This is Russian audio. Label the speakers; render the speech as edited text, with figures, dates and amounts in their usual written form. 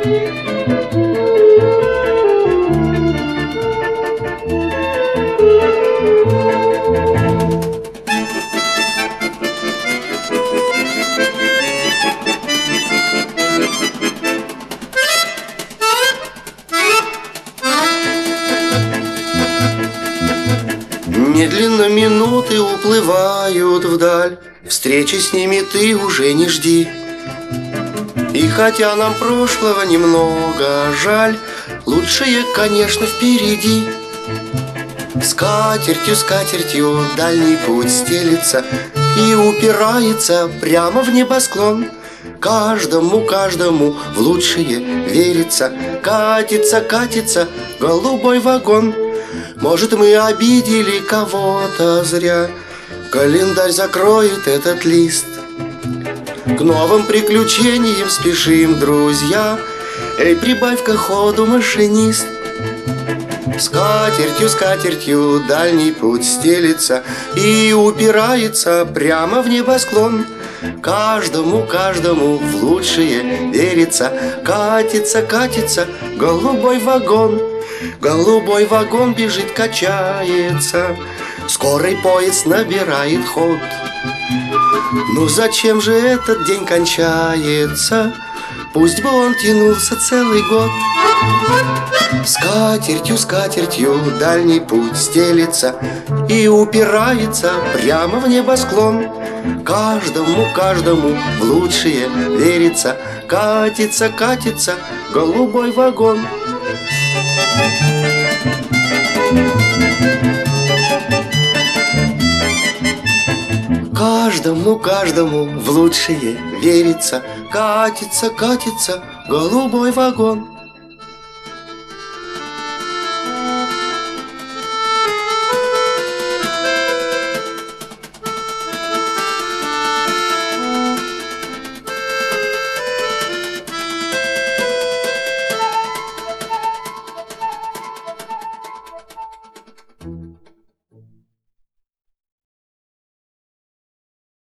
Speaker 1: Медленно минуты уплывают вдаль, встречи с ними ты уже не жди. И хотя нам прошлого немного жаль, лучшее, конечно, впереди. Скатертью, скатертью дальний путь стелится и упирается прямо в небосклон. Каждому, каждому в лучшее верится. Катится, катится голубой вагон. Может, мы обидели кого-то зря, календарь закроет этот лист. К новым приключениям спешим, друзья. Эй, прибавь-ка ходу, машинист. Скатертью, скатертью дальний путь стелится и упирается прямо в небосклон. Каждому, каждому в лучшее верится. Катится, катится голубой вагон. Голубой вагон бежит, качается, скорый поезд набирает ход. Ну зачем же этот день кончается? Пусть бы он тянулся целый год. Скатертью, скатертью дальний путь стелится и упирается прямо в небосклон. Каждому, каждому в лучшее верится. Катится, катится голубой вагон. Каждому, каждому в лучшее верится. Катится, катится голубой вагон.